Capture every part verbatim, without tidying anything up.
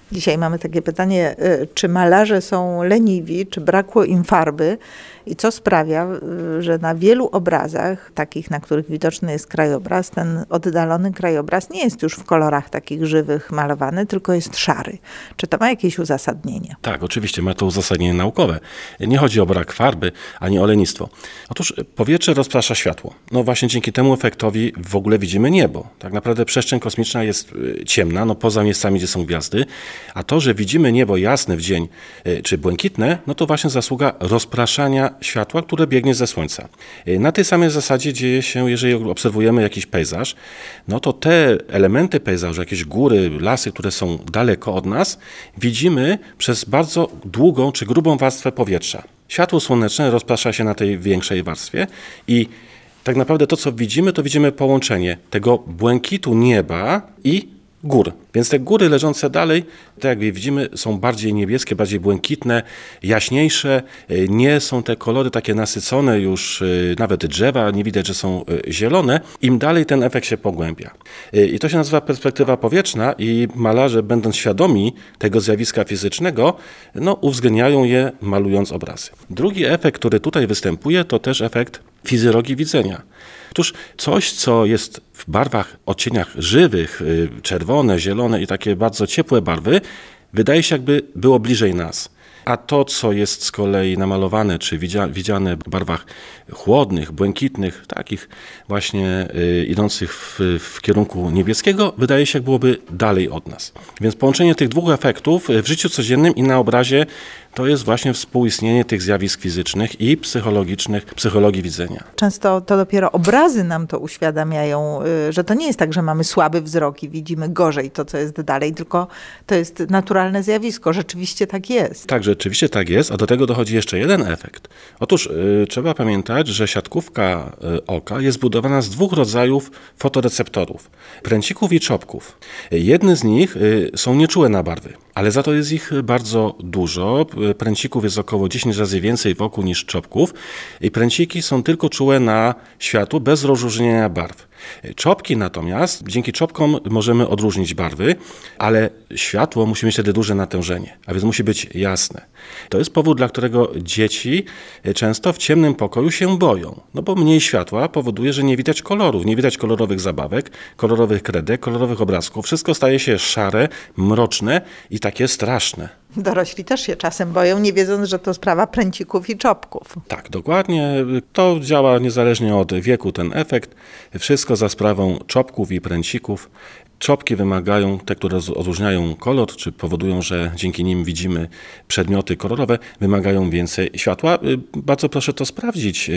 Dzisiaj mamy takie pytanie, czy malarze są leniwi, czy brakło im farby i co sprawia, że na wielu obrazach, takich, na których widoczny jest krajobraz, ten oddalony krajobraz nie jest już w kolorach takich żywych malowany, tylko jest szary. Czy to ma jakieś uzasadnienie? Tak, oczywiście ma to uzasadnienie naukowe. Nie chodzi o brak farby, ani o lenistwo. Otóż powietrze rozprasza światło. No właśnie dzięki temu efektowi w ogóle widzimy niebo. Tak naprawdę przestrzeń kosmiczna jest ciemna, no poza miejscami, gdzie są gwiazdy, a to, że widzimy niebo jasne w dzień, czy błękitne, no to właśnie zasługa rozpraszania światła, które biegnie ze Słońca. Na tej samej zasadzie dzieje się, jeżeli obserwujemy jakiś pejzaż, no to te elementy pejzażu, jakieś góry, lasy, które są daleko od nas, widzimy przez bardzo długą czy grubą warstwę powietrza. Światło słoneczne rozprasza się na tej większej warstwie i tak naprawdę to, co widzimy, to widzimy połączenie tego błękitu nieba i gór. Więc te góry leżące dalej, tak jak widzimy, są bardziej niebieskie, bardziej błękitne, jaśniejsze. Nie są te kolory takie nasycone już, nawet drzewa, nie widać, że są zielone. Im dalej ten efekt się pogłębia. I to się nazywa perspektywa powietrzna i malarze, będąc świadomi tego zjawiska fizycznego, no, uwzględniają je, malując obrazy. Drugi efekt, który tutaj występuje, to też efekt fizjologii widzenia. Otóż coś, co jest w barwach, odcieniach żywych, czerwone, zielone i takie bardzo ciepłe barwy, wydaje się, jakby było bliżej nas. A to, co jest z kolei namalowane, czy widziane w barwach chłodnych, błękitnych, takich właśnie y, idących w, w kierunku niebieskiego, wydaje się, jak byłoby dalej od nas. Więc połączenie tych dwóch efektów w życiu codziennym i na obrazie to jest właśnie współistnienie tych zjawisk fizycznych i psychologicznych, psychologii widzenia. Często to dopiero obrazy nam to uświadamiają, że to nie jest tak, że mamy słaby wzrok i widzimy gorzej to, co jest dalej, tylko to jest naturalne zjawisko. Rzeczywiście tak jest. Tak, rzeczywiście tak jest, a do tego dochodzi jeszcze jeden efekt. Otóż y, trzeba pamiętać, że siatkówka y, oka jest zbudowana z dwóch rodzajów fotoreceptorów. Pręcików i czopków. Jedne z nich y, są nieczułe na barwy, ale za to jest ich bardzo dużo. Pręcików jest około dziesięć razy więcej wokół niż czopków i pręciki są tylko czułe na światło bez rozróżnienia barw. Czopki natomiast, dzięki czopkom możemy odróżnić barwy, ale światło musi mieć wtedy duże natężenie, a więc musi być jasne. To jest powód, dla którego dzieci często w ciemnym pokoju się boją, no bo mniej światła powoduje, że nie widać kolorów, nie widać kolorowych zabawek, kolorowych kredek, kolorowych obrazków. Wszystko staje się szare, mroczne i takie straszne. Dorośli też się czasem boją, nie wiedząc, że to sprawa pręcików i czopków. Tak, dokładnie. To działa niezależnie od wieku, ten efekt. Wszystko za sprawą czopków i pręcików. Czopki wymagają, te, które odróżniają kolor, czy powodują, że dzięki nim widzimy przedmioty kolorowe, wymagają więcej światła. Bardzo proszę to sprawdzić.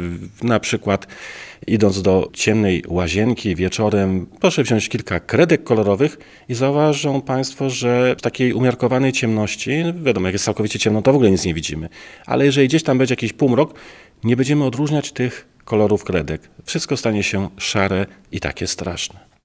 Na przykład idąc do ciemnej łazienki wieczorem, proszę wziąć kilka kredek kolorowych i zauważą Państwo, że w takiej umiarkowanej ciemności, wiadomo, jak jest całkowicie ciemno, to w ogóle nic nie widzimy. Ale jeżeli gdzieś tam będzie jakiś półmrok, nie będziemy odróżniać tych kolorów kredek. Wszystko stanie się szare i takie straszne.